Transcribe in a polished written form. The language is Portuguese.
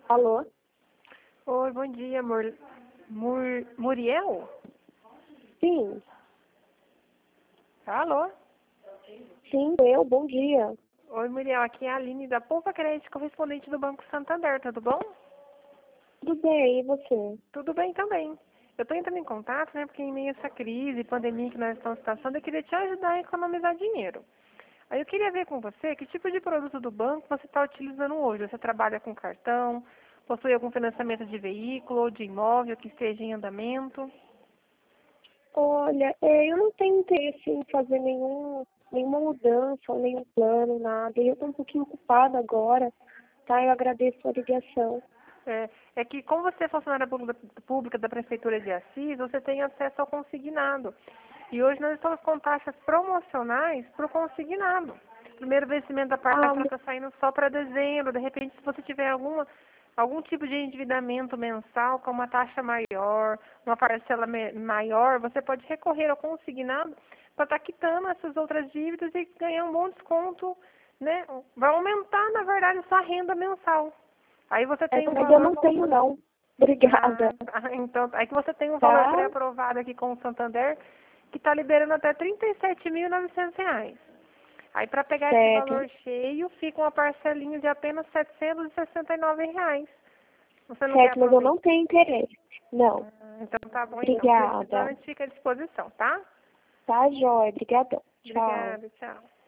Alô? Oi, bom dia, Muriel? Sim, Alô? sim, bom dia. Oi, Muriel, aqui é a Aline da Poupa Crédito, correspondente do Banco Santander, tudo bom? Tudo bem, e você? Tudo bem também. Eu estou entrando em contato, né, porque em meio a essa crise, pandemia que nós estamos passando, eu queria te ajudar a economizar dinheiro. Aí eu queria ver com você que tipo de produto do banco você está utilizando hoje. Você trabalha com cartão, possui algum financiamento de veículo ou de imóvel que esteja em andamento? Olha, eu não tenho interesse em fazer nenhuma mudança ou nenhum plano, nada. E eu estou um pouquinho ocupada agora, tá? Eu agradeço a ligação. É que, como você é funcionária pública da Prefeitura de Assis, você tem acesso ao consignado. E hoje nós estamos com taxas promocionais para o consignado. Primeiro vencimento da Ah, parcela está saindo só para dezembro. De repente, se você tiver algum tipo de endividamento mensal com uma taxa maior, uma parcela maior, você pode recorrer ao consignado para estar quitando essas outras dívidas e ganhar um bom desconto, né? Vai aumentar, na verdade, a sua renda mensal. Aí você tem um mas eu valor. não tenho não. Obrigada, Então, aí que você tem um valor tá? pré-aprovado aqui com o Santander, que está liberando até R$ 37.900. Aí para pegar esse Certo. valor cheio, fica uma parcelinha de apenas R$ 769. Você não quer Certo, mas eu aproveitar? não tenho interesse. Não. Então tá bom então. Obrigada. Precisando, a gente fica à disposição, tá? Tá, jóia. Obrigadão. Tchau. Obrigada, tchau.